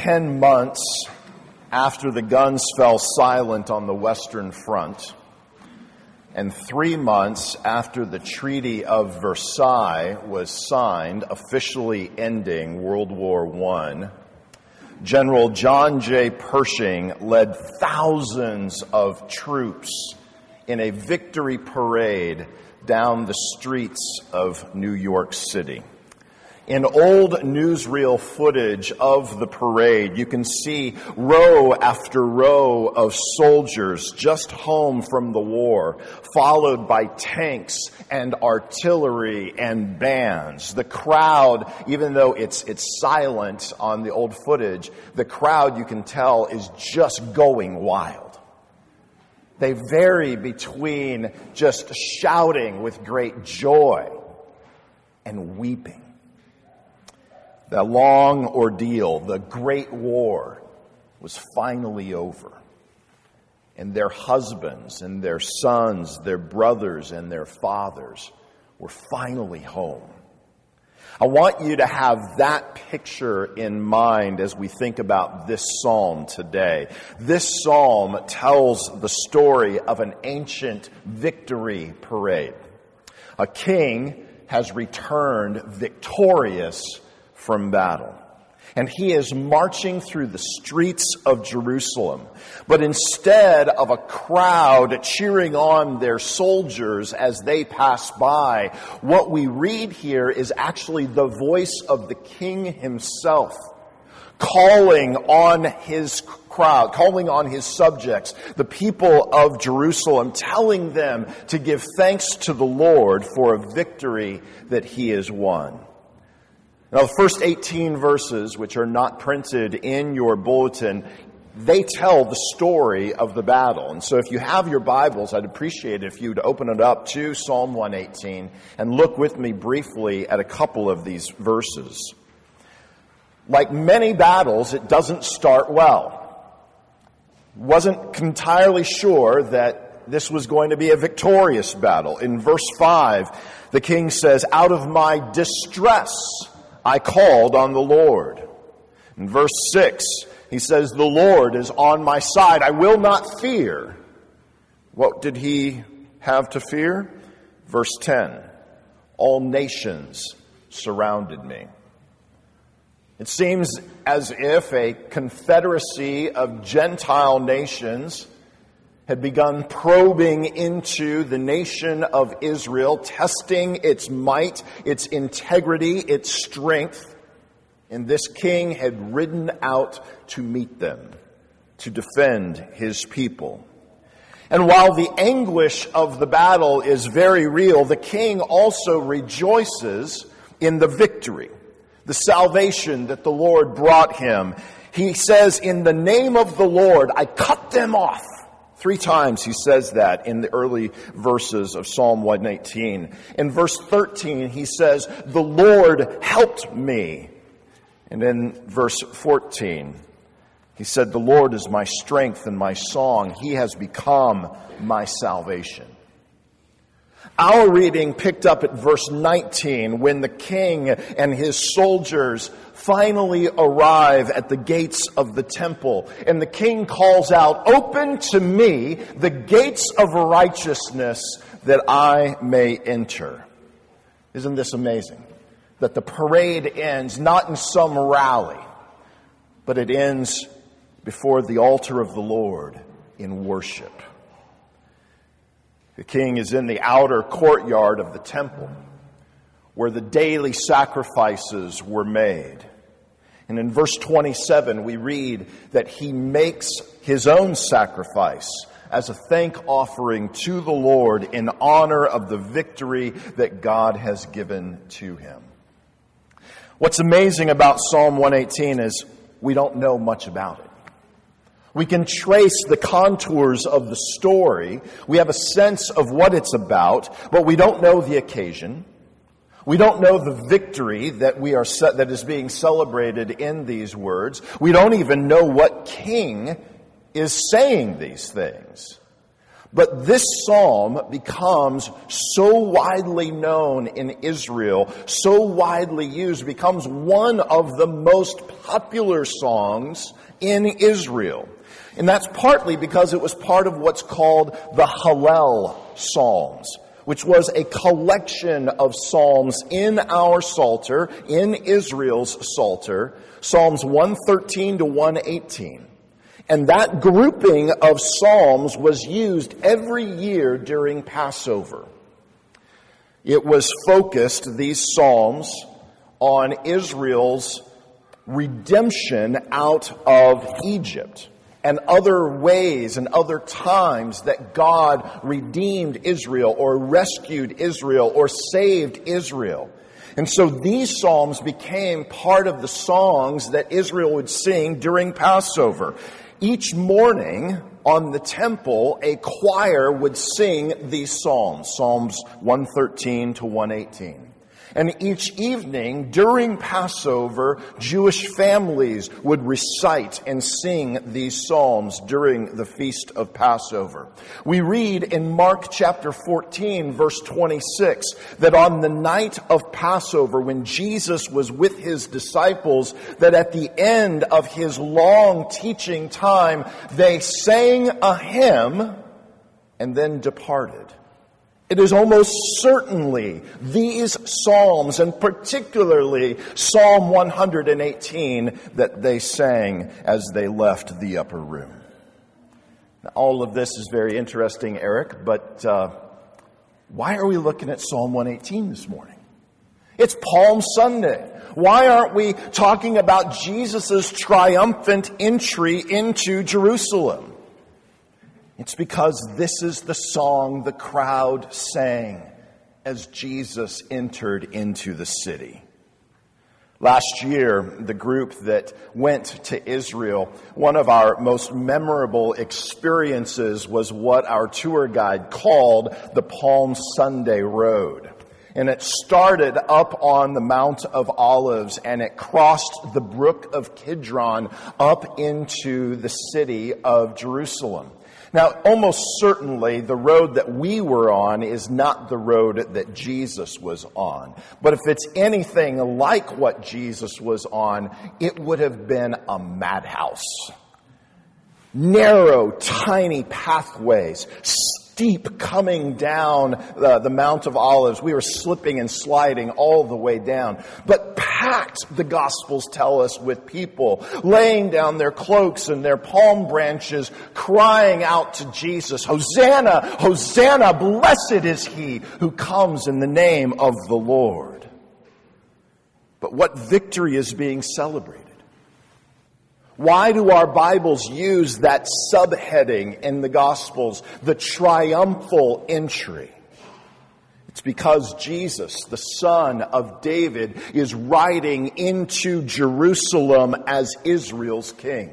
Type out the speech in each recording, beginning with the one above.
10 months after the guns fell silent on the Western Front, and 3 months after the Treaty of Versailles was signed, officially ending World War I, General John J. Pershing led thousands of troops in a victory parade down the streets of New York City. In old newsreel footage of the parade, you can see row after row of soldiers just home from the war, followed by tanks and artillery and bands. The crowd, even though it's silent on the old footage, the crowd, you can tell, is just going wild. They vary between just shouting with great joy and weeping. That long ordeal, the Great War, was finally over. And their husbands and their sons, their brothers and their fathers were finally home. I want you to have that picture in mind as we think about this psalm today. This psalm tells the story of an ancient victory parade. A king has returned victorious from battle. And he is marching through the streets of Jerusalem. But instead of a crowd cheering on their soldiers as they pass by, what we read here is actually the voice of the king himself, calling on his crowd, calling on his subjects, the people of Jerusalem, telling them to give thanks to the Lord for a victory that he has won. Now, the first 18 verses, which are not printed in your bulletin, they tell the story of the battle. And so if you have your Bibles, I'd appreciate it if you'd open it up to Psalm 118 and look with me briefly at a couple of these verses. Like many battles, it doesn't start well. Wasn't entirely sure that this was going to be a victorious battle. In verse 5, the king says, "Out of my distress I called on the Lord." In verse 6, he says, "The Lord is on my side. I will not fear." What did he have to fear? Verse 10, "All nations surrounded me." It seems as if a confederacy of Gentile nations had begun probing into the nation of Israel, testing its might, its integrity, its strength. And this king had ridden out to meet them, to defend his people. And while the anguish of the battle is very real, the king also rejoices in the victory, the salvation that the Lord brought him. He says, "In the name of the Lord, I cut them off." 3 times he says that in the early verses of Psalm 118. In verse 13, he says, "The Lord helped me." And in verse 14, he said, "The Lord is my strength and my song. He has become my salvation." Our reading picked up at verse 19 when the king and his soldiers finally arrive at the gates of the temple. And the king calls out, "Open to me the gates of righteousness that I may enter." Isn't this amazing? That the parade ends not in some rally, but it ends before the altar of the Lord in worship. The king is in the outer courtyard of the temple where the daily sacrifices were made. And in verse 27, we read that he makes his own sacrifice as a thank offering to the Lord in honor of the victory that God has given to him. What's amazing about Psalm 118 is we don't know much about it. We can trace the contours of the story. We have a sense of what it's about, but we don't know the occasion. We don't know the victory that is being celebrated in these words. We don't even know what king is saying these things. But this psalm becomes so widely known in Israel, so widely used, becomes one of the most popular songs in Israel. And that's partly because it was part of what's called the Hallel Psalms, which was a collection of psalms in our Psalter, in Israel's Psalter, Psalms 113 to 118. And that grouping of psalms was used every year during Passover. It was focused, these psalms, on Israel's redemption out of Egypt and other ways and other times that God redeemed Israel or rescued Israel or saved Israel. And so these psalms became part of the songs that Israel would sing during Passover. Each morning on the temple, a choir would sing these psalms, Psalms 113 to 118. And each evening during Passover, Jewish families would recite and sing these psalms during the feast of Passover. We read in Mark chapter 14, verse 26, that on the night of Passover, when Jesus was with his disciples, that at the end of his long teaching time, they sang a hymn and then departed. It is almost certainly these psalms, and particularly Psalm 118, that they sang as they left the upper room. Now, all of this is very interesting, Eric, but why are we looking at Psalm 118 this morning? It's Palm Sunday. Why aren't we talking about Jesus' triumphant entry into Jerusalem? It's because this is the song the crowd sang as Jesus entered into the city. Last year, the group that went to Israel, one of our most memorable experiences was what our tour guide called the Palm Sunday Road. And it started up on the Mount of Olives, and it crossed the brook of Kidron up into the city of Jerusalem. Now, almost certainly, the road that we were on is not the road that Jesus was on. But if it's anything like what Jesus was on, it would have been a madhouse. Narrow, tiny pathways, steep coming down the Mount of Olives. We were slipping and sliding all the way down. But packed, the Gospels tell us, with people laying down their cloaks and their palm branches, crying out to Jesus, "Hosanna, Hosanna, blessed is he who comes in the name of the Lord." But what victory is being celebrated? Why do our Bibles use that subheading in the Gospels, the triumphal entry? It's because Jesus, the Son of David, is riding into Jerusalem as Israel's king.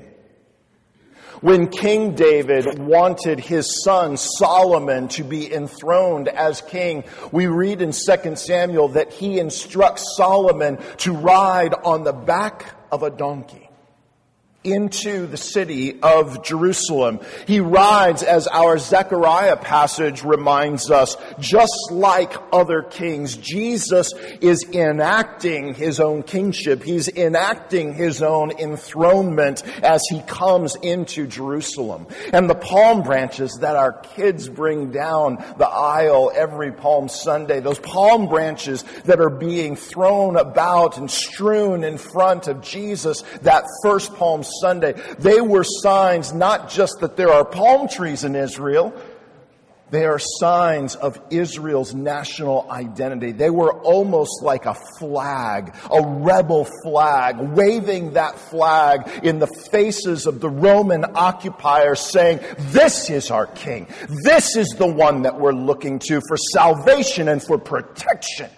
When King David wanted his son Solomon to be enthroned as king, we read in 2 Samuel that he instructs Solomon to ride on the back of a donkey into the city of Jerusalem. He rides, as our Zechariah passage reminds us, just like other kings. Jesus is enacting his own kingship. He's enacting his own enthronement as he comes into Jerusalem. And the palm branches that our kids bring down the aisle every Palm Sunday, those palm branches that are being thrown about and strewn in front of Jesus that first Palm Sunday, they were signs not just that there are palm trees in Israel, they are signs of Israel's national identity. They were almost like a flag, a rebel flag, waving that flag in the faces of the Roman occupiers, saying, "This is our king. This is the one that we're looking to for salvation and for protection."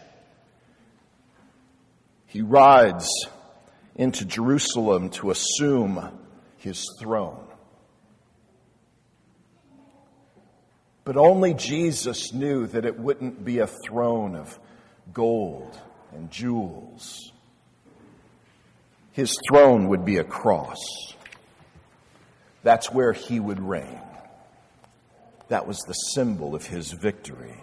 He rides into Jerusalem to assume his throne. But only Jesus knew that it wouldn't be a throne of gold and jewels. His throne would be a cross. That's where he would reign. That was the symbol of his victory.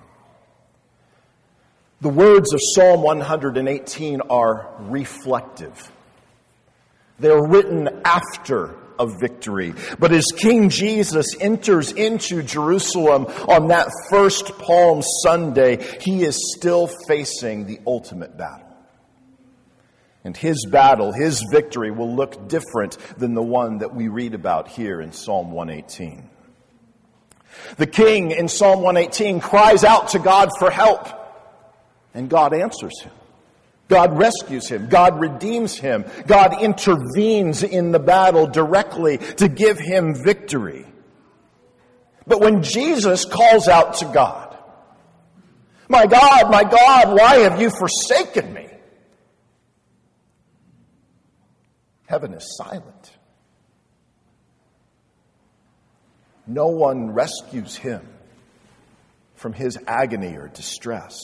The words of Psalm 118 are reflective. They're written after a victory. But as King Jesus enters into Jerusalem on that first Palm Sunday, he is still facing the ultimate battle. And his battle, his victory, will look different than the one that we read about here in Psalm 118. The king in Psalm 118 cries out to God for help, and God answers him. God rescues him. God redeems him. God intervenes in the battle directly to give him victory. But when Jesus calls out to God, my God, why have you forsaken me?" Heaven is silent. No one rescues him from his agony or distress.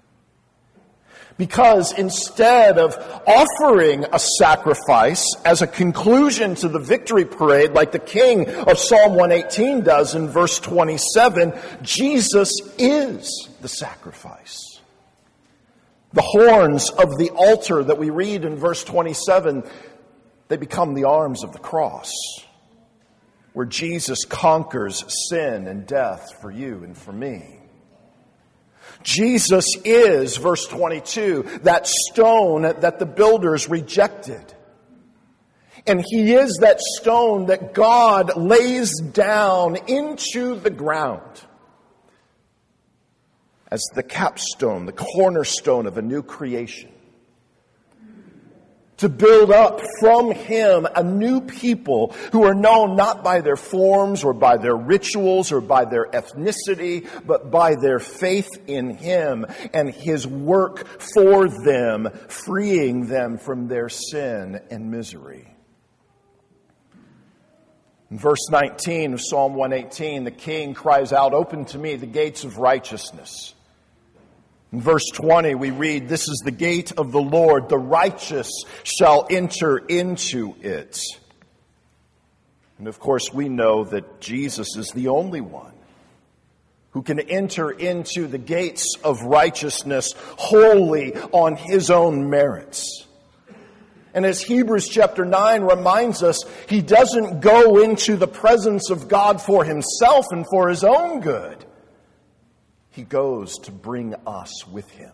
Because instead of offering a sacrifice as a conclusion to the victory parade, like the king of Psalm 118 does in verse 27, Jesus is the sacrifice. The horns of the altar that we read in verse 27, they become the arms of the cross, where Jesus conquers sin and death for you and for me. Jesus is, verse 22, that stone that the builders rejected. And he is that stone that God lays down into the ground as the capstone, the cornerstone of a new creation, to build up from him a new people who are known not by their forms or by their rituals or by their ethnicity, but by their faith in him and his work for them, freeing them from their sin and misery. In verse 19 of Psalm 118, the king cries out, "Open to me the gates of righteousness." In verse 20, we read, "This is the gate of the Lord. The righteous shall enter into it." And of course, we know that Jesus is the only one who can enter into the gates of righteousness wholly on his own merits. And as Hebrews chapter 9 reminds us, he doesn't go into the presence of God for himself and for his own good. He goes to bring us with him.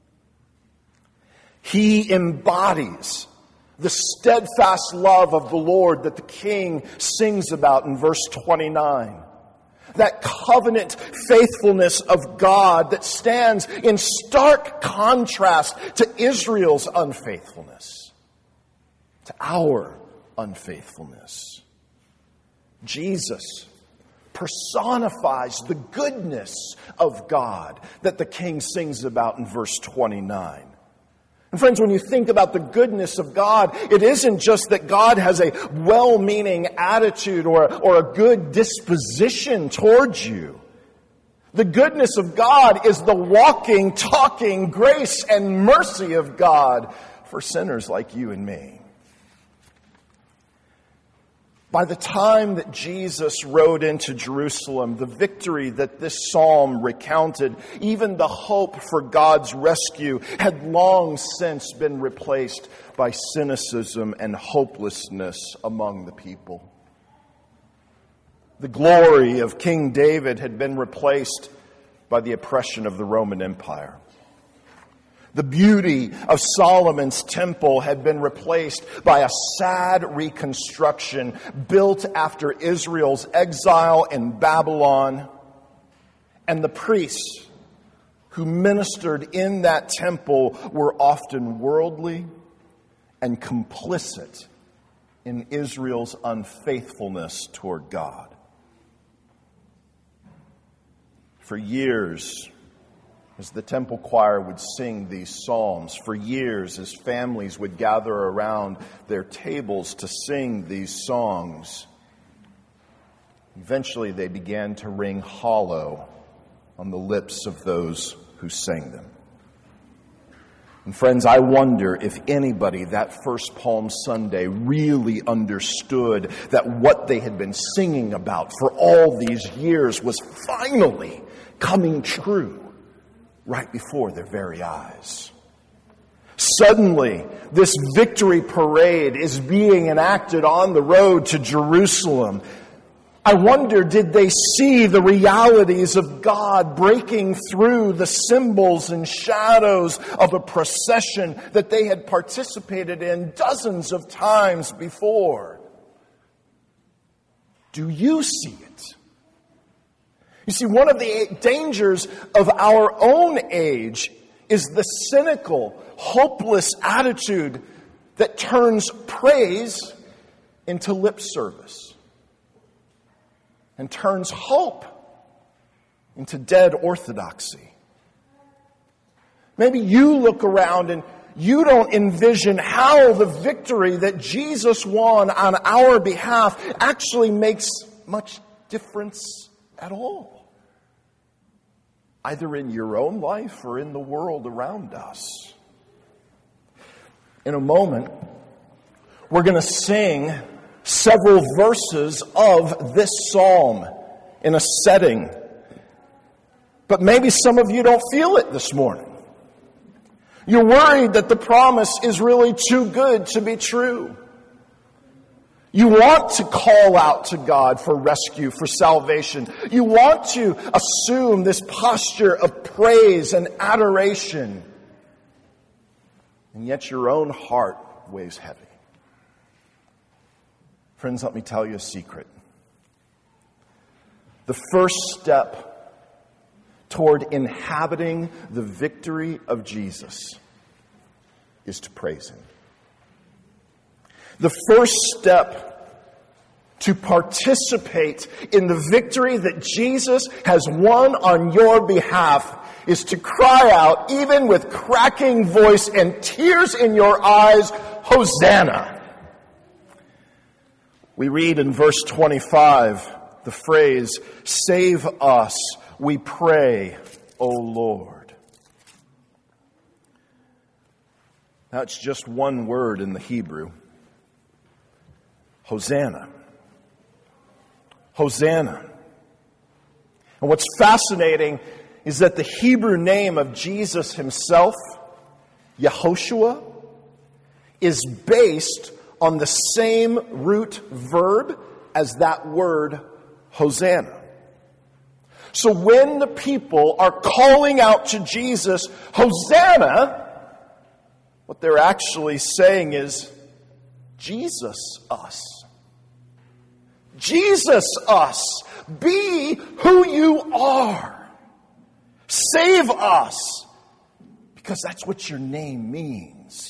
He embodies the steadfast love of the Lord that the king sings about in verse 29. That covenant faithfulness of God that stands in stark contrast to Israel's unfaithfulness, to our unfaithfulness. Jesus personifies the goodness of God that the king sings about in verse 29. And friends, when you think about the goodness of God, it isn't just that God has a well-meaning attitude or a good disposition towards you. The goodness of God is the walking, talking grace and mercy of God for sinners like you and me. By the time that Jesus rode into Jerusalem, the victory that this psalm recounted, even the hope for God's rescue, had long since been replaced by cynicism and hopelessness among the people. The glory of King David had been replaced by the oppression of the Roman Empire. The beauty of Solomon's temple had been replaced by a sad reconstruction built after Israel's exile in Babylon. And the priests who ministered in that temple were often worldly and complicit in Israel's unfaithfulness toward God. For years, as the temple choir would sing these psalms, for years as families would gather around their tables to sing these songs, eventually they began to ring hollow on the lips of those who sang them. And friends, I wonder if anybody that first Palm Sunday really understood that what they had been singing about for all these years was finally coming true right before their very eyes. Suddenly, this victory parade is being enacted on the road to Jerusalem. I wonder, did they see the realities of God breaking through the symbols and shadows of a procession that they had participated in dozens of times before? Do you see it? You see, one of the dangers of our own age is the cynical, hopeless attitude that turns praise into lip service and turns hope into dead orthodoxy. Maybe you look around and you don't envision how the victory that Jesus won on our behalf actually makes much difference at all, either in your own life or in the world around us. In a moment, we're going to sing several verses of this psalm in a setting. But maybe some of you don't feel it this morning. You're worried that the promise is really too good to be true. You want to call out to God for rescue, for salvation. You want to assume this posture of praise and adoration. And yet your own heart weighs heavy. Friends, let me tell you a secret. The first step toward inhabiting the victory of Jesus is to praise Him. The first step to participate in the victory that Jesus has won on your behalf is to cry out, even with cracking voice and tears in your eyes, Hosanna! We read in verse 25 the phrase, "Save us, we pray, O Lord." Now it's just one word in the Hebrew. Hosanna. Hosanna. And what's fascinating is that the Hebrew name of Jesus himself, Yehoshua, is based on the same root verb as that word Hosanna. So when the people are calling out to Jesus, Hosanna, what they're actually saying is, Jesus us. Jesus us. Be who you are. Save us. Because that's what your name means.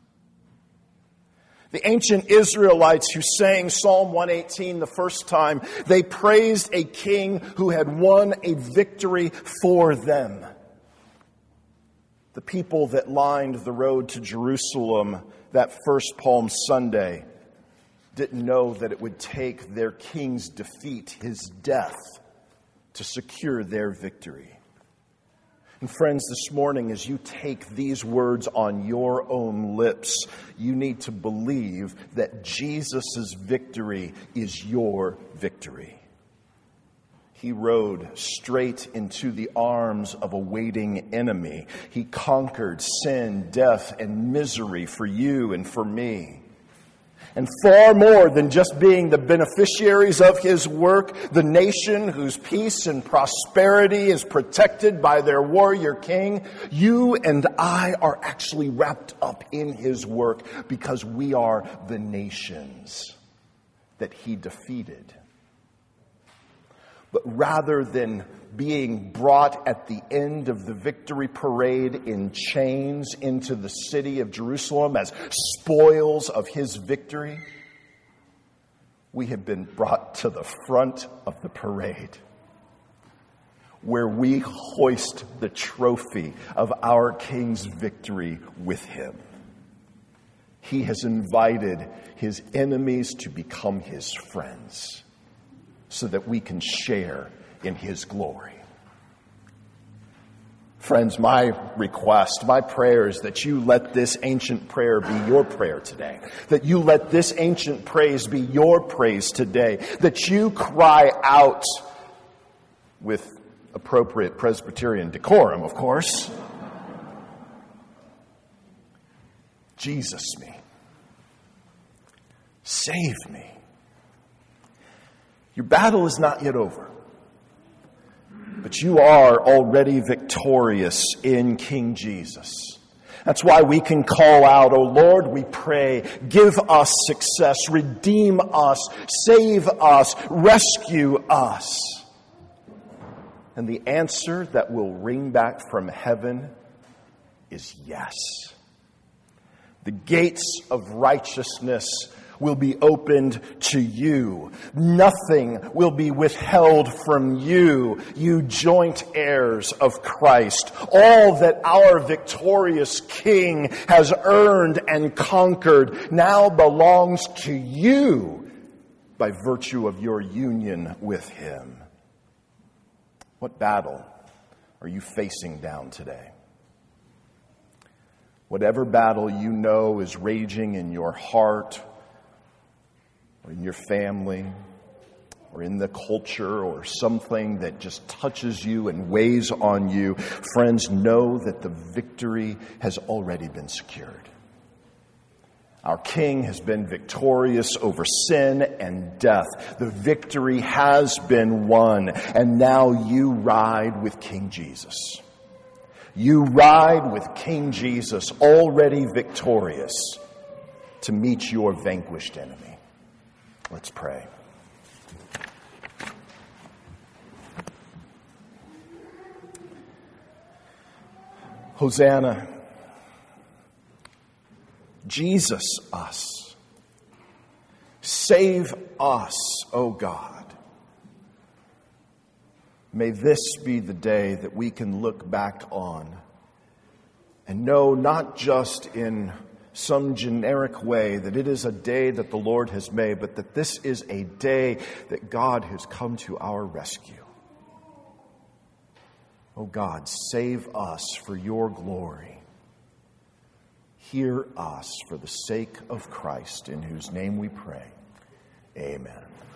The ancient Israelites who sang Psalm 118 the first time, they praised a king who had won a victory for them. The people that lined the road to Jerusalem that first Palm Sunday didn't know that it would take their king's defeat, his death, to secure their victory. And friends, this morning, as you take these words on your own lips, you need to believe that Jesus' victory is your victory. He rode straight into the arms of a waiting enemy. He conquered sin, death, and misery for you and for me. And far more than just being the beneficiaries of his work, the nation whose peace and prosperity is protected by their warrior king, you and I are actually wrapped up in his work because we are the nations that he defeated. But rather than being brought at the end of the victory parade in chains into the city of Jerusalem as spoils of his victory, we have been brought to the front of the parade, where we hoist the trophy of our King's victory with him. He has invited his enemies to become his friends, so that we can share in his glory. Friends, my request, my prayer is that you let this ancient prayer be your prayer today. That you let this ancient praise be your praise today. That you cry out with appropriate Presbyterian decorum, of course. Jesus me. Save me. Your battle is not yet over. But you are already victorious in King Jesus. That's why we can call out, "Oh Lord, we pray, give us success, redeem us, save us, rescue us." And the answer that will ring back from heaven is yes. The gates of righteousness will be opened to you. Nothing will be withheld from you, you joint heirs of Christ. All that our victorious King has earned and conquered now belongs to you by virtue of your union with Him. What battle are you facing down today? Whatever battle you know is raging in your heart, or in your family, or in the culture, or something that just touches you and weighs on you, friends, know that the victory has already been secured. Our King has been victorious over sin and death. The victory has been won, and now you ride with King Jesus. You ride with King Jesus, already victorious, to meet your vanquished enemy. Let's pray. Hosanna. Jesus us. Save us, O God. May this be the day that we can look back on and know, not just in some generic way, that it is a day that the Lord has made, but that this is a day that God has come to our rescue. Oh God, save us for your glory. Hear us for the sake of Christ, in whose name we pray. Amen.